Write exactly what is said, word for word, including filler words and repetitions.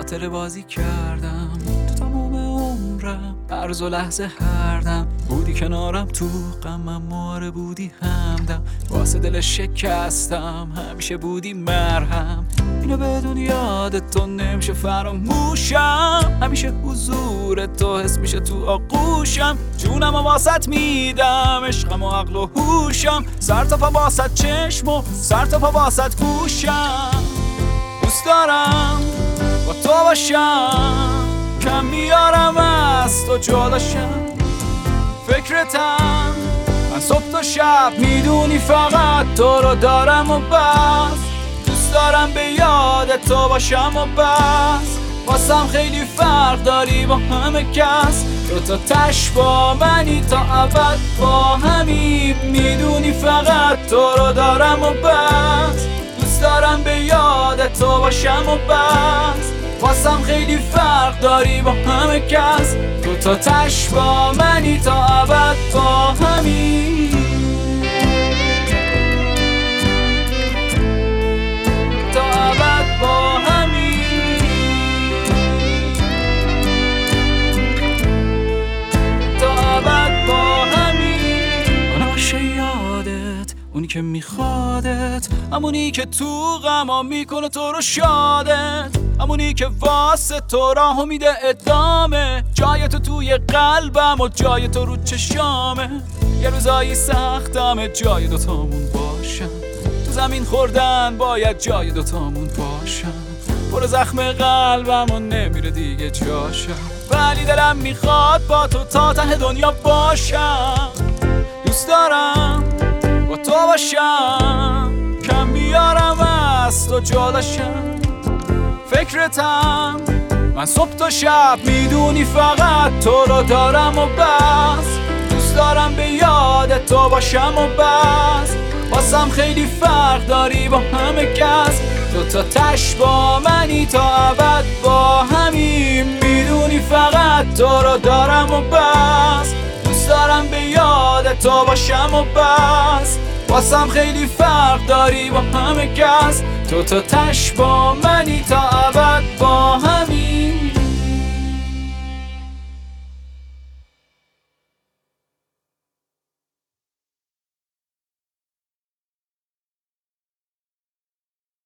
خاطر بازی کردم تو تمام عمرم، هر و لحظه هر دم بودی کنارم، تو غمم ماره بودی همدم، واسه دل شکستم همیشه بودی مرهم. اینو بدون یادت تو نمیشه فراموشم، همیشه حضور تو حس میشه تو آغوشم، جونم و واسط میدم، عشقم و عقل و هوشم، سر تا پا واسط چشم و سر تا پا واسط گوشم. دوست دارم با تو باشم، کم میارم از تو جداشم، فکرتم من صبح تا شب، میدونی فقط تو رو دارم و بس. دوست دارم به یاد تو باشم و بس، واسم خیلی فرق داری با همه کس، تو تا تش با منی تا ابد با همیم، میدونی فقط تو رو دارم و بس. دوست دارم به یاد تو باشم و بس، واسم خیلی فرق داری با همه کس، تو تا تش با منی تا ابد با همین، تا ابد با همین، تا ابد با همین. من عاشق یادت، اونی که میخوادت، همونی که تو غما میکنه تو رو شادت، همونی که واسه تو راهو میده ادامه، جای تو توی قلبم و جای تو رو چشامه. یه روزایی سختمه جای دوتامون باشم، تو زمین خوردن باید جای دوتامون باشم، پر زخم قلبم و نمیره دیگه جاشم، ولی دلم میخواد با تو تا ته دنیا باشم. دوست دارم با تو باشم، کم بیارم از تو جداشم، فکرتم من صبح تا شب، میدونی فقط تو رو دارم و بس. دوست دارم به یاد تو باشم و بس، واسم خیلی فرق داری با همه کس، تو تا تش با منی تا ابد با همیم، میدونی فقط تو رو دارم و بس. دوست دارم به یاد تو باشم و بس، واسم خیلی فرق داری با همه کس، تو تا تش با منی تا